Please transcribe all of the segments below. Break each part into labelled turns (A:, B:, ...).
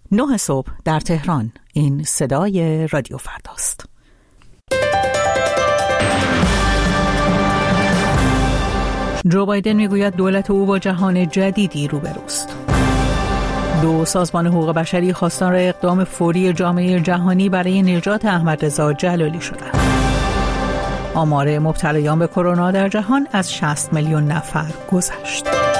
A: 9 صبح در تهران. این صدای رادیو فرداست. جو بایدن میگوید دولت او با جهان جدیدی روبروست. 2 سازمان حقوق بشری خواستار اقدام فوری جامعه جهانی برای نجات احمدرضا جلالی شدند. آمار مبتلایان به کرونا در جهان از 60 میلیون نفر گذشت.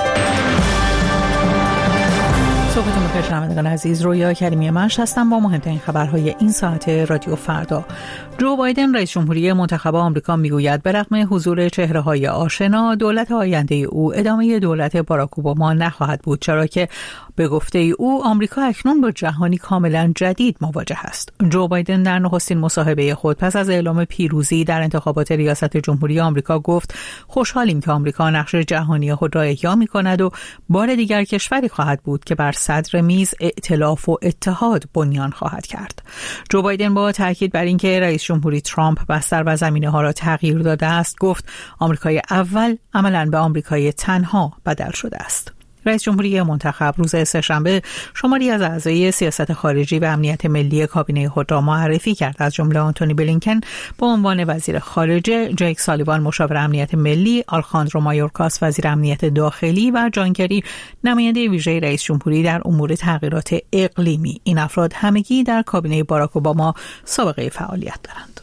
A: صبحتون بخیر شنوندگان عزیز، رویا کریمی منش هستم با مهمترین خبرهای این ساعت رادیو فردا. جو بایدن رئیس جمهوری منتخب آمریکا میگوید به رغم حضور چهره‌های آشنا، دولت آینده او ادامه دولت باراک اوباما نخواهد بود، چرا که به گفته او آمریکا اکنون با جهانی کاملا جدید مواجه است. جو بایدن در نخستین مصاحبه خود پس از اعلام پیروزی در انتخابات ریاست جمهوری آمریکا گفت خوشحالیم که آمریکا نقش جهانی خود را احیا می‌کند و بار دیگر کشوری خواهد بود که بر صدر میز ائتلاف و اتحاد بنیان خواهد کرد. جو بایدن با تاکید بر اینکه رئیس جمهوری ترامپ بستر و زمینه‌ها را تغییر داده است گفت آمریکای اول عملاً به آمریکای تنها بدل شده است. رئیس جمهوری منتخب روز سه‌شنبه شماری از اعضای سیاست خارجی و امنیت ملی کابینه خود را معرفی کرد، از جمله آنتونی بلینکن به عنوان وزیر خارجه، جیک سالیوان مشاور امنیت ملی، آلخاندرو مایورکاس وزیر امنیت داخلی و جان کری نماینده ویژه رئیس جمهوری در امور تغییرات اقلیمی. این افراد همگی در کابینه باراک اوباما سابقه فعالیت دارند.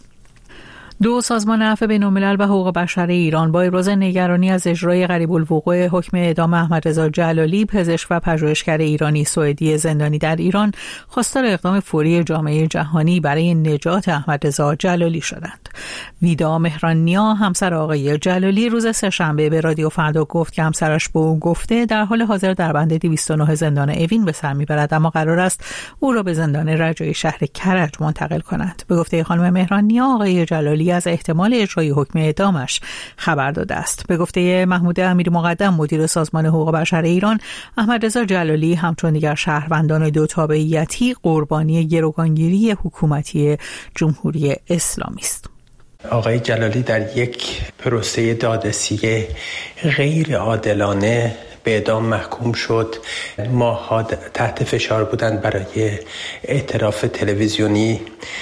A: 2 سازمان عفو بین‌الملل و حقوق بشر ایران با ابراز نگرانی از اجرای قریب الوقوع حکم اعدام احمدرضا جلالی، پزشک و پژوهشگر ایرانی سوئدی زندانی در ایران، خواستار اقدام فوری جامعه جهانی برای نجات احمدرضا جلالی شدند. ویدا مهرانیا، همسر آقای جلالی، روز سه‌شنبه به رادیو فردا گفت که همسرش به او گفته در حال حاضر در بند 209 زندان اوین به سر میبرد، اما قرار است او را به زندان رجایی شهر کرج منتقل کنند. به گفته خانم مهرانیا، آقای جلالی از احتمال اجرای حکم اعدامش خبر داده است. به گفته محمود امیری مقدم، مدیر سازمان حقوق بشر ایران، احمدرضا جلالی همچون دیگر شهروندان 2 تابعیتی قربانی گروگانگیری حکومتی جمهوری اسلامی است.
B: آقای جلالی در یک پروسه دادرسی غیر عادلانه به اعدام محکوم شد. ماها تحت فشار بودند برای اعتراف تلویزیونی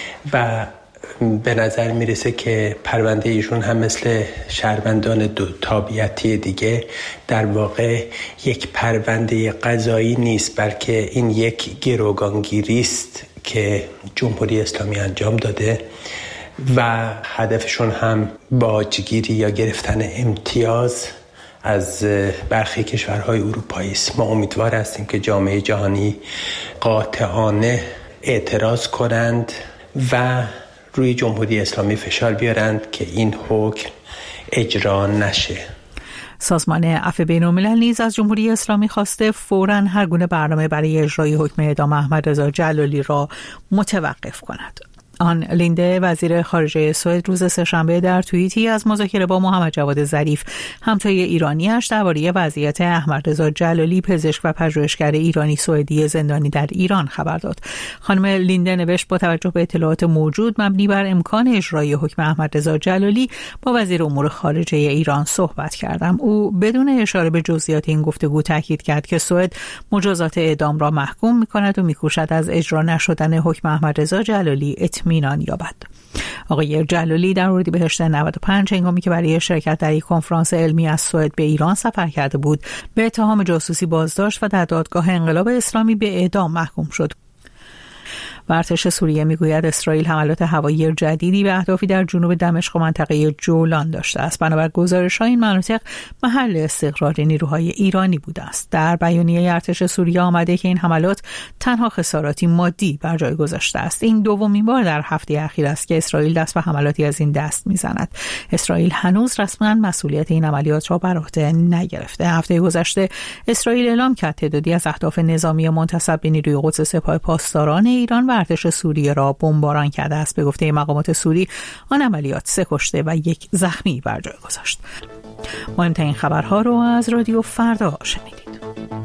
B: و به نظر میرسه که پرونده ایشون هم مثل شهروندان 2 تابعیتی دیگه در واقع یک پرونده قضایی نیست، بلکه این یک گروگانگیری است که جمهوری اسلامی انجام داده و هدفشون هم باجگیری یا گرفتن امتیاز از برخی کشورهای اروپایی است. ما امیدوار هستیم که جامعه جهانی قاطعانه اعتراض کنند و روی جمهوری اسلامی فشار بیارند که این حکم اجرا نشه.
A: سازمان عفو بین‌الملل نیز از جمهوری اسلامی خواسته فوراً هر گونه برنامه برای اجرای حکم اعدام احمدرضا جلالی را متوقف کند. آن لینده، وزیر خارجه سوئد، روز سه‌شنبه در توییتی از مذاکره با محمد جواد ظریف، همتای ایرانی‌اش، درباره وضعیت احمدرضا جلالی، پزشک و پژوهشگر ایرانی سوئدی زندانی در ایران خبر داد. خانم لینده نوشت با توجه به اطلاعات موجود مبنی بر امکان اجرای حکم احمدرضا جلالی با وزیر امور خارجه ایران صحبت کردم. او بدون اشاره به جزئیات این گفتگو تاکید کرد که سوئد مجازات اعدام را محکوم می‌کند و می‌کوشد از اجرا نشدن حکم احمدرضا جلالی اطمینان یابد. آقای جلالی در اردیبهشت 95 هنگامی که برای شرکت در یک کنفرانس علمی از سوئد به ایران سفر کرده بود، به اتهام جاسوسی بازداشت و در دادگاه انقلاب اسلامی به اعدام محکوم شد. و ارتش سوریه میگوید اسرائیل حملات هوایی جدیدی به اهدافی در جنوب دمشق و منطقه جولان داشته است. بنابر گزارش‌ها این مناطق محل استقرار نیروهای ایرانی بوده است. در بیانیه ارتش سوریه آمده که این حملات تنها خساراتی مادی بر جای گذاشته است. این دومین بار در هفته اخیر است که اسرائیل دست به حملاتی از این دست میزند. اسرائیل هنوز رسما مسئولیت این عملیات را بر عهده نگرفته. هفته گذشته اسرائیل اعلام کرد تعدادی از اهداف نظامی منتسب به نیروی قدس سپاه پاسداران ایران و ارتش سوریه را بمباران کرده است. به گفته مقامات سوری آن عملیات 3 کشته و 1 زخمی بر جای گذاشت. مهمترین خبرها رو از رادیو فردا شنیدید.